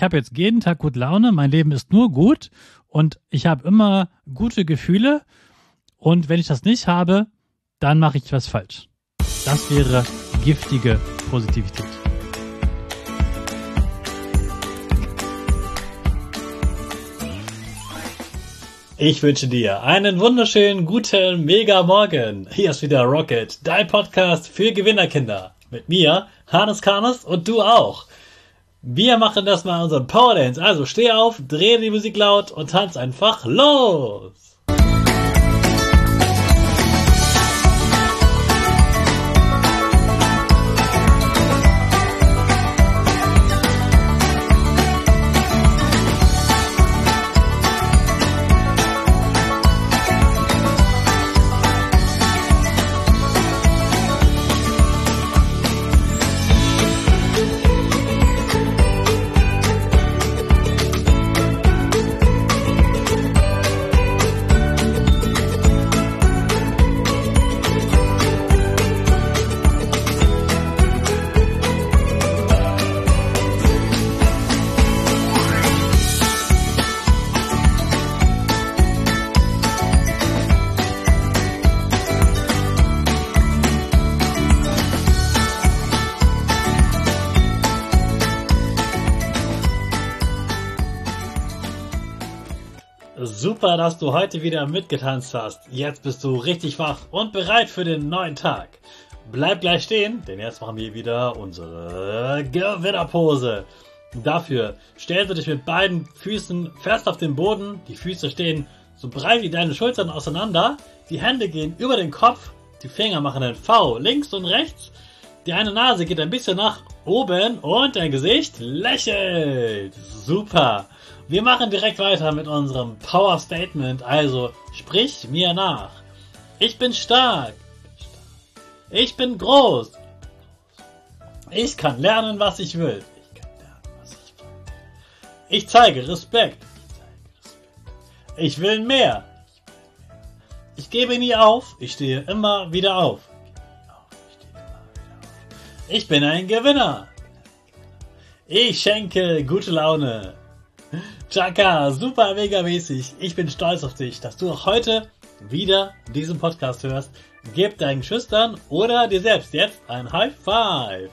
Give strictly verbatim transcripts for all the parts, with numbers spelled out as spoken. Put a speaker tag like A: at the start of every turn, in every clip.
A: Ich habe jetzt jeden Tag gute Laune, mein Leben ist nur gut und ich habe immer gute Gefühle und wenn ich das nicht habe, dann mache ich was falsch. Das wäre giftige Positivität. Ich wünsche dir einen wunderschönen, guten, mega Morgen. Hier ist wieder Rocket, dein Podcast für Gewinnerkinder. Mit mir, Hannes Karnes und du auch. Wir machen das mal unseren Power Dance. Also steh auf, dreh die Musik laut und tanz einfach los. Super, dass du heute wieder mitgetanzt hast. Jetzt bist du richtig wach und bereit für den neuen Tag. Bleib gleich stehen, denn jetzt machen wir wieder unsere Gewinnerpose. Dafür stellst du dich mit beiden Füßen fest auf den Boden. Die Füße stehen so breit wie deine Schultern auseinander. Die Hände gehen über den Kopf. Die Finger machen ein V links und rechts. Die eine Nase geht ein bisschen nach oben und dein Gesicht lächelt. Super. Wir machen direkt weiter mit unserem Power Statement, also sprich mir nach. Ich bin stark. Ich bin groß. Ich kann lernen, was ich will. Ich kann lernen, was ich will. Ich zeige Respekt. Ich will mehr. Ich gebe nie auf. Ich stehe immer wieder auf. Ich bin ein Gewinner. Ich schenke gute Laune. Chaka, super mega mäßig. Ich bin stolz auf dich, dass du auch heute wieder diesen Podcast hörst. Gib deinen Schüchtern oder dir selbst jetzt ein High Five.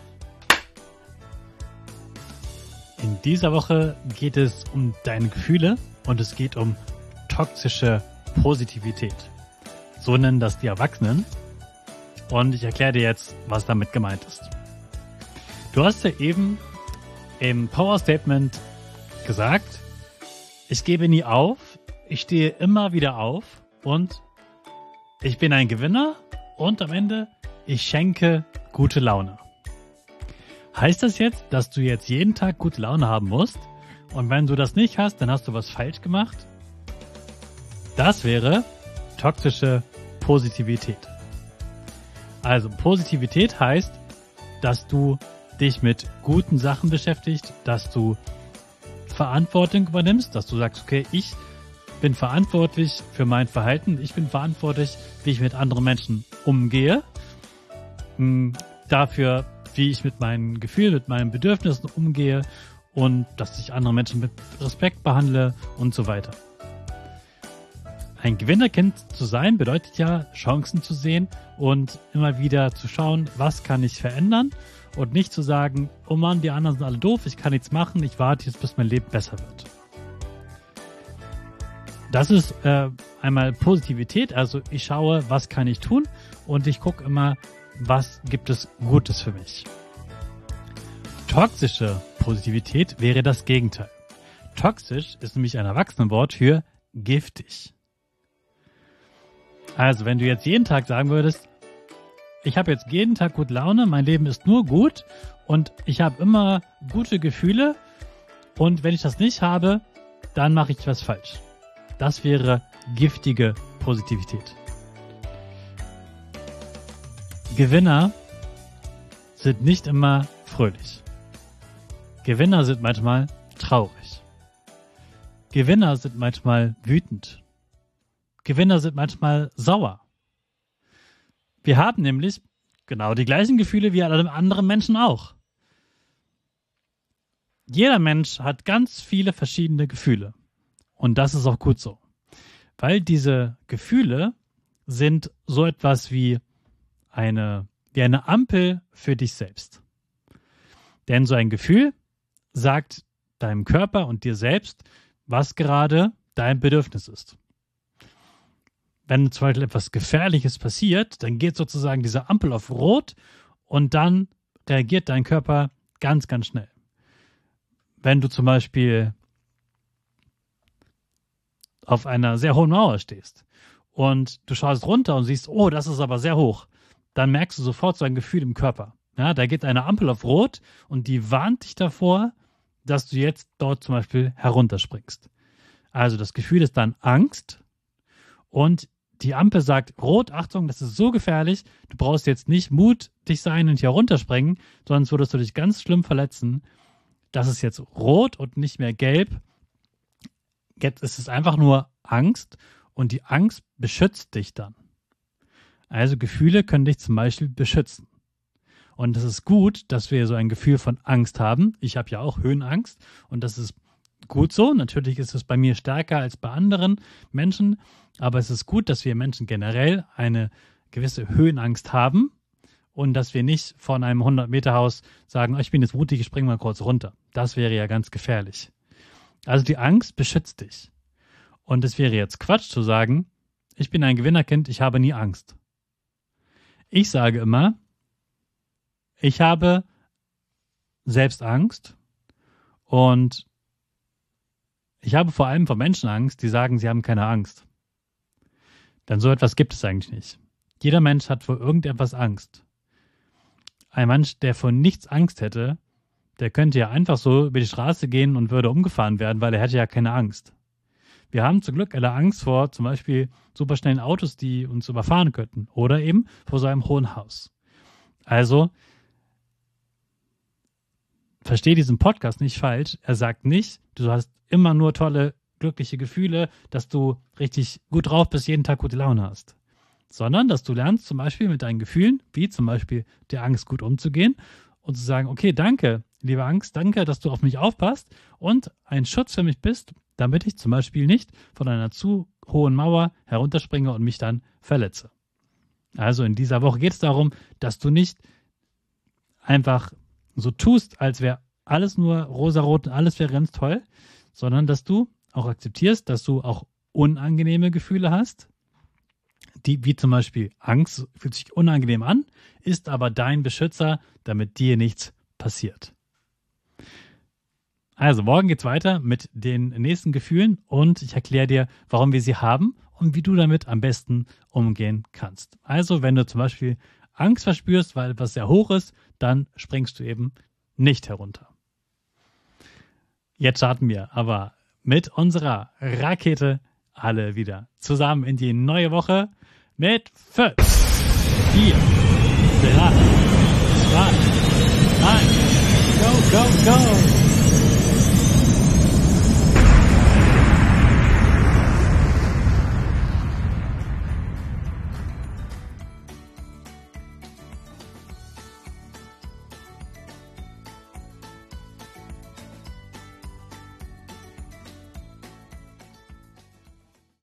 A: In dieser Woche geht es um deine Gefühle und es geht um toxische Positivität. So nennen das die Erwachsenen. Und ich erkläre dir jetzt, was damit gemeint ist. Du hast ja eben im Power Statement gesagt, ich gebe nie auf, ich stehe immer wieder auf und ich bin ein Gewinner und am Ende, ich schenke gute Laune. Heißt das jetzt, dass du jetzt jeden Tag gute Laune haben musst und wenn du das nicht hast, dann hast du was falsch gemacht? Das wäre toxische Positivität. Also Positivität heißt, dass du dich mit guten Sachen beschäftigst, dass du Verantwortung übernimmst, dass du sagst, okay, ich bin verantwortlich für mein Verhalten, ich bin verantwortlich, wie ich mit anderen Menschen umgehe, dafür, wie ich mit meinen Gefühlen, mit meinen Bedürfnissen umgehe und dass ich andere Menschen mit Respekt behandle und so weiter. Ein Gewinnerkind zu sein bedeutet ja, Chancen zu sehen und immer wieder zu schauen, was kann ich verändern und nicht zu sagen, oh Mann, die anderen sind alle doof, ich kann nichts machen, ich warte jetzt, bis mein Leben besser wird. Das ist äh, einmal Positivität, also ich schaue, was kann ich tun und ich gucke immer, was gibt es Gutes für mich. Toxische Positivität wäre das Gegenteil. Toxisch ist nämlich ein Erwachsenenwort für giftig. Also wenn du jetzt jeden Tag sagen würdest, ich habe jetzt jeden Tag gute Laune, mein Leben ist nur gut und ich habe immer gute Gefühle und wenn ich das nicht habe, dann mache ich was falsch. Das wäre giftige Positivität. Gewinner sind nicht immer fröhlich. Gewinner sind manchmal traurig. Gewinner sind manchmal wütend. Gewinner sind manchmal sauer. Wir haben nämlich genau die gleichen Gefühle wie alle anderen Menschen auch. jeder Mensch hat ganz viele verschiedene Gefühle. Und das ist auch gut so. Weil diese Gefühle sind so etwas wie eine, wie eine Ampel für dich selbst. Denn so ein Gefühl sagt deinem Körper und dir selbst, was gerade dein Bedürfnis ist. Wenn zum Beispiel etwas Gefährliches passiert, dann geht sozusagen diese Ampel auf Rot und dann reagiert dein Körper ganz, ganz schnell. Wenn du zum Beispiel auf einer sehr hohen Mauer stehst und du schaust runter und siehst, oh, das ist aber sehr hoch, dann merkst du sofort so ein Gefühl im Körper. Ja, da geht eine Ampel auf Rot und die warnt dich davor, dass du jetzt dort zum Beispiel herunterspringst. Also das Gefühl ist dann Angst und die Ampel sagt, Rot, Achtung, das ist so gefährlich, du brauchst jetzt nicht mutig sein und hier runterspringen, sonst würdest du dich ganz schlimm verletzen. Das ist jetzt rot und nicht mehr gelb. Jetzt ist es einfach nur Angst und die Angst beschützt dich dann. Also Gefühle können dich zum Beispiel beschützen. Und es ist gut, dass wir so ein Gefühl von Angst haben. Ich habe ja auch Höhenangst und das ist gut so. Natürlich ist es bei mir stärker als bei anderen Menschen, aber es ist gut, dass wir Menschen generell eine gewisse Höhenangst haben und dass wir nicht von einem hundert-Meter-Haus sagen, oh, ich bin jetzt mutig, ich springe mal kurz runter. Das wäre ja ganz gefährlich. Also die Angst beschützt dich. Und es wäre jetzt Quatsch zu sagen, ich bin ein Gewinnerkind, ich habe nie Angst. Ich sage immer, ich habe selbst Angst und ich habe vor allem vor Menschen Angst, die sagen, sie haben keine Angst. Denn so etwas gibt es eigentlich nicht. Jeder Mensch hat vor irgendetwas Angst. Ein Mensch, der vor nichts Angst hätte, der könnte ja einfach so über die Straße gehen und würde umgefahren werden, weil er hätte ja keine Angst. Wir haben zum Glück alle Angst vor zum Beispiel superschnellen Autos, die uns überfahren könnten. Oder eben vor so einem hohen Haus. Also, verstehe diesen Podcast nicht falsch. Er sagt nicht, du hast immer nur tolle, glückliche Gefühle, dass du richtig gut drauf bist, jeden Tag gute Laune hast. Sondern, dass du lernst zum Beispiel mit deinen Gefühlen, wie zum Beispiel der Angst, gut umzugehen und zu sagen, okay, danke, liebe Angst, danke, dass du auf mich aufpasst und ein Schutz für mich bist, damit ich zum Beispiel nicht von einer zu hohen Mauer herunterspringe und mich dann verletze. Also in dieser Woche geht es darum, dass du nicht einfach so tust, als wäre alles nur rosarot und alles wäre ganz toll, sondern dass du auch akzeptierst, dass du auch unangenehme Gefühle hast, die wie zum Beispiel Angst fühlt sich unangenehm an, ist aber dein Beschützer, damit dir nichts passiert. Also morgen geht's weiter mit den nächsten Gefühlen und ich erkläre dir, warum wir sie haben und wie du damit am besten umgehen kannst. Also wenn du zum Beispiel Angst verspürst, weil etwas sehr hoch ist, dann springst du eben nicht herunter. Jetzt starten wir aber mit unserer Rakete alle wieder zusammen in die neue Woche mit fünf, vier,